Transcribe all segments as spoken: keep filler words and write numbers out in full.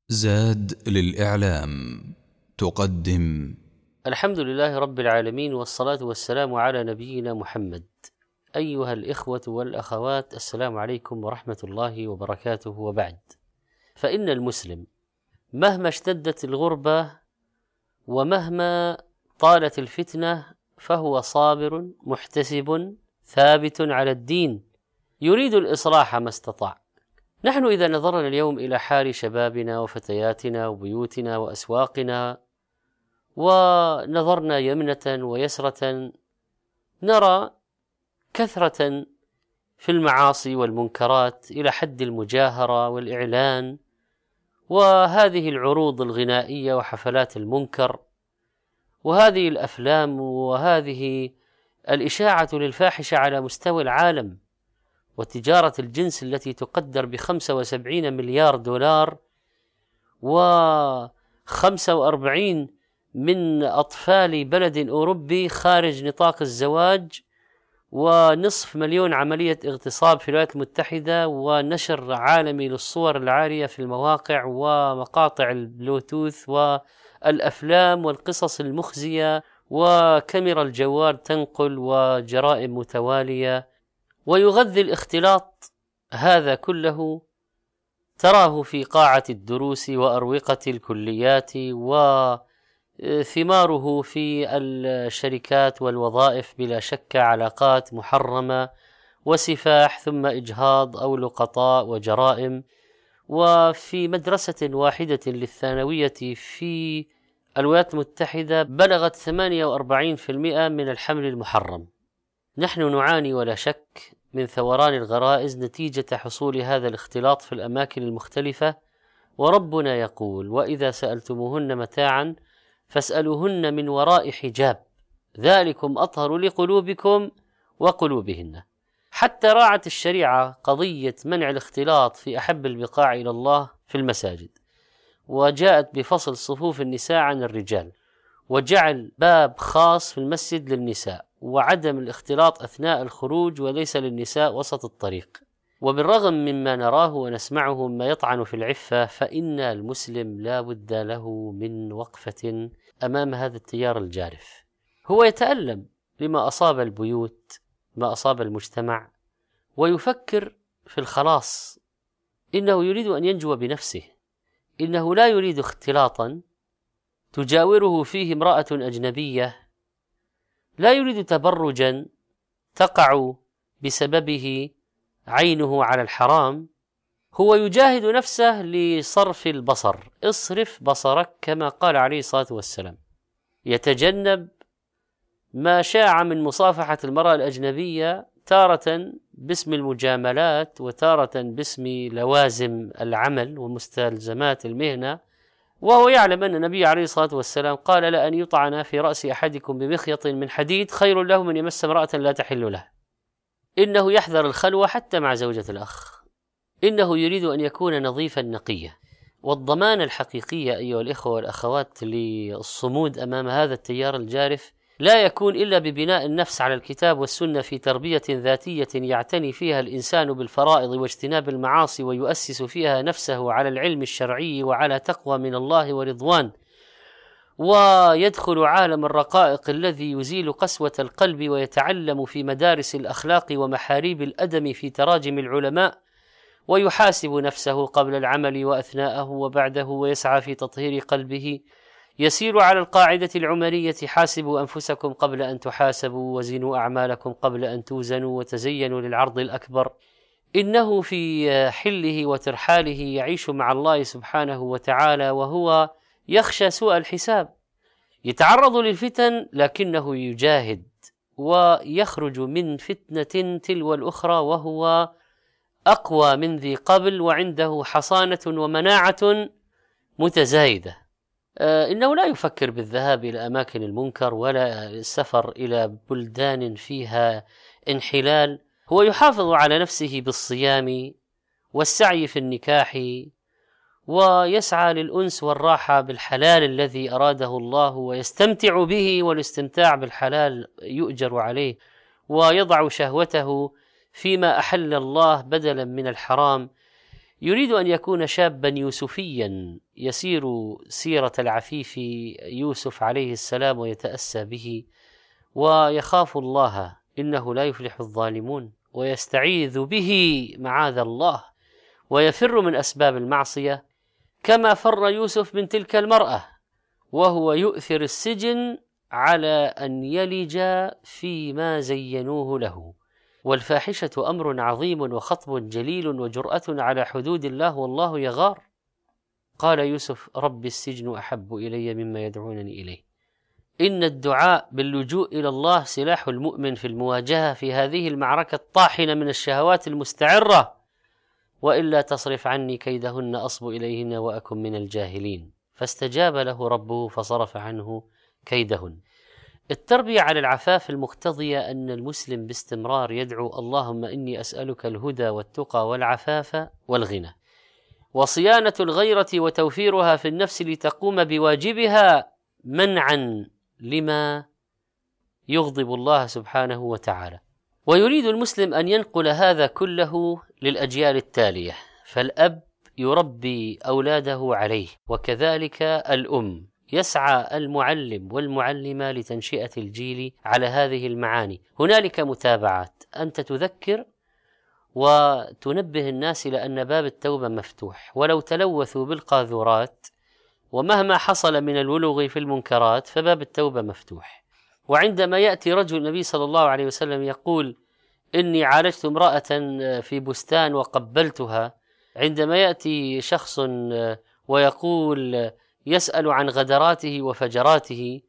زاد للإعلام تقدم. الحمد لله رب العالمين، والصلاة والسلام على نبينا محمد. أيها الإخوة والأخوات، السلام عليكم ورحمة الله وبركاته. وبعد، فإن المسلم مهما اشتدت الغربة ومهما طالت الفتنة فهو صابر محتسب ثابت على الدين، يريد الإصلاح ما استطاع. نحن إذا نظرنا اليوم إلى حال شبابنا وفتياتنا وبيوتنا وأسواقنا، ونظرنا يمنة ويسرة، نرى كثرة في المعاصي والمنكرات إلى حد المجاهرة والإعلان، وهذه العروض الغنائية وحفلات المنكر، وهذه الأفلام، وهذه الإشاعة للفاحشة على مستوى العالم، وتجارة الجنس التي تقدر بخمسة وسبعين مليار دولار، وخمسة وأربعين من أطفال بلد أوروبي خارج نطاق الزواج، ونصف مليون عملية اغتصاب في الولايات المتحدة، ونشر عالمي للصور العارية في المواقع ومقاطع البلوتوث والأفلام والقصص المخزية، وكاميرا الجوال تنقل، وجرائم متوالية. ويغذي الاختلاط هذا كله تراه في قاعة الدروس وأروقة الكليات، وثماره في الشركات والوظائف، بلا شك علاقات محرمة وسفاح ثم إجهاض أو لقطاء وجرائم. وفي مدرسة واحدة للثانوية في الولايات المتحدة بلغت ثمانية وأربعين بالمئة من الحمل المحرم. نحن نعاني ولا شك من ثوران الغرائز نتيجة حصول هذا الاختلاط في الأماكن المختلفة، وربنا يقول: وإذا سألتموهن متاعا فاسألوهن من وراء حجاب ذلكم أطهر لقلوبكم وقلوبهن. حتى راعت الشريعة قضية منع الاختلاط في أحب البقاع إلى الله في المساجد، وجاءت بفصل صفوف النساء عن الرجال، وجعل باب خاص في المسجد للنساء، وعدم الاختلاط أثناء الخروج وليس للنساء وسط الطريق. وبالرغم مما نراه ونسمعه مما يطعن في العفة، فإن المسلم لا بد له من وقفة أمام هذا التيار الجارف. هو يتألم لما أصاب البيوت، ما أصاب المجتمع، ويفكر في الخلاص. إنه يريد أن ينجو بنفسه، إنه لا يريد اختلاطا تجاوره فيه امرأة أجنبية، لا يريد تبرجا تقع بسببه عينه على الحرام. هو يجاهد نفسه لصرف البصر، اصرف بصرك كما قال عليه الصلاة والسلام. يتجنب ما شاع من مصافحة المرأة الأجنبية، تارة باسم المجاملات، وتارة باسم لوازم العمل ومستلزمات المهنة، وهو يعلم أن النبي عليه الصلاة والسلام قال: لأن يطعن في رأس أحدكم بمخيط من حديد خير له من يمس امرأة لا تحل له. إنه يحذر الخلوة حتى مع زوجة الأخ، إنه يريد أن يكون نظيفا نقيا. والضمان الحقيقية أيها الإخوة والأخوات للصمود أمام هذا التيار الجارف لا يكون إلا ببناء النفس على الكتاب والسنة، في تربية ذاتية يعتني فيها الإنسان بالفرائض واجتناب المعاصي، ويؤسس فيها نفسه على العلم الشرعي وعلى تقوى من الله ورضوان، ويدخل عالم الرقائق الذي يزيل قسوة القلب، ويتعلم في مدارس الأخلاق ومحاريب الأدب في تراجم العلماء، ويحاسب نفسه قبل العمل وأثناءه وبعده، ويسعى في تطهير قلبه. يسير على القاعدة العمرية: حاسبوا أنفسكم قبل أن تحاسبوا، وزنوا أعمالكم قبل أن توزنوا، وتزينوا للعرض الأكبر. إنه في حله وترحاله يعيش مع الله سبحانه وتعالى، وهو يخشى سوء الحساب، يتعرض للفتن لكنه يجاهد، ويخرج من فتنة تلو الأخرى وهو أقوى من ذي قبل، وعنده حصانة ومناعة متزايدة. إنه لا يفكر بالذهاب إلى أماكن المنكر ولا السفر إلى بلدان فيها انحلال. هو يحافظ على نفسه بالصيام والسعي في النكاح، ويسعى للأنس والراحة بالحلال الذي أراده الله، ويستمتع به، والاستمتاع بالحلال يؤجر عليه، ويضع شهوته فيما أحل الله بدلا من الحرام. يريد أن يكون شابا يوسفيا يسير سيرة العفيف يوسف عليه السلام ويتأسى به ويخاف الله إنه لا يفلح الظالمون، ويستعيذ به معاذ الله، ويفر من أسباب المعصية كما فر يوسف من تلك المرأة، وهو يؤثر السجن على أن يلج فيما زينوه له. والفاحشة أمر عظيم وخطب جليل وجرأة على حدود الله والله يغار. قال يوسف: رب السجن أحب إلي مما يدعونني إليه. إن الدعاء باللجوء إلى الله سلاح المؤمن في المواجهة في هذه المعركة الطاحنة من الشهوات المستعرة، وإلا تصرف عني كيدهن أصب إليهن وأكن من الجاهلين. فاستجاب له ربه فصرف عنه كيدهن. التربية على العفاف المقتضية أن المسلم باستمرار يدعو: اللهم إني أسألك الهدى والتقى والعفاف والغنى، وصيانة الغيرة وتوفيرها في النفس لتقوم بواجبها منعا لما يغضب الله سبحانه وتعالى. ويريد المسلم أن ينقل هذا كله للأجيال التالية، فالأب يربي أولاده عليه، وكذلك الأم. يسعى المعلم والمعلمة لتنشئة الجيل على هذه المعاني. هنالك متابعات، أنت تذكر وتنبه الناس إلى أن باب التوبة مفتوح، ولو تلوثوا بالقاذورات ومهما حصل من الولوغ في المنكرات فباب التوبة مفتوح. وعندما يأتي رجل النبي صلى الله عليه وسلم يقول: إني عالجت امرأة في بستان وقبلتها، عندما يأتي شخص ويقول يسأل عن غدراته وفجراته،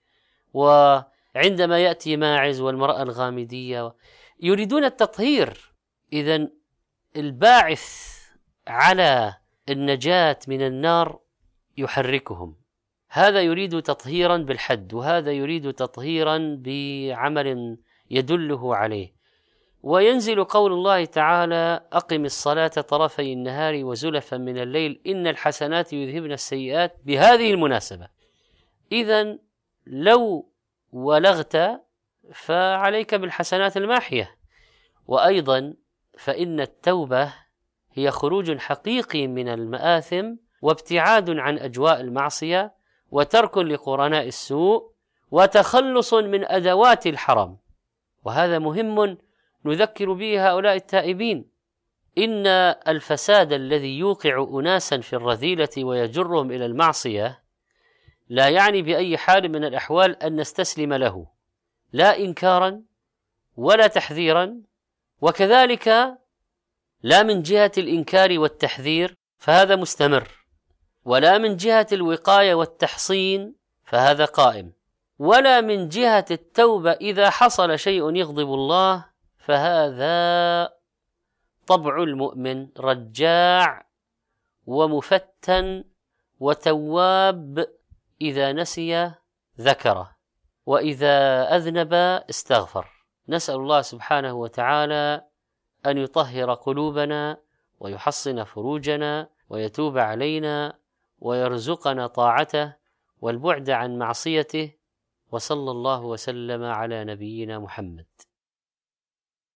وعندما يأتي ماعز والمرأة الغامدية، يريدون التطهير. إذن الباعث على النجاة من النار يحركهم، هذا يريد تطهيرا بالحد، وهذا يريد تطهيرا بعمل يدله عليه. وينزل قول الله تعالى: أقم الصلاة طرفي النهار وزلفا من الليل إن الحسنات يذهبن السيئات، بهذه المناسبة. إذن لو ولغت فعليك بالحسنات الماحية. وأيضا فإن التوبة هي خروج حقيقي من المآثم وابتعاد عن أجواء المعصية وترك لقرناء السوء وتخلص من أدوات الحرام. وهذا مهم نذكر به هؤلاء التائبين. إن الفساد الذي يوقع أناسا في الرذيلة ويجرهم إلى المعصية لا يعني بأي حال من الأحوال أن نستسلم له، لا إنكارا ولا تحذيرا، وكذلك لا من جهة الإنكار والتحذير فهذا مستمر، ولا من جهة الوقاية والتحصين فهذا قائم، ولا من جهة التوبة إذا حصل شيء يغضب الله فهذا طبع المؤمن رجاع ومفتن وتواب، إذا نسي ذكره وإذا أذنب استغفر. نسأل الله سبحانه وتعالى أن يطهر قلوبنا ويحصن فروجنا ويتوب علينا ويرزقنا طاعته والبعد عن معصيته، وصلى الله وسلم على نبينا محمد.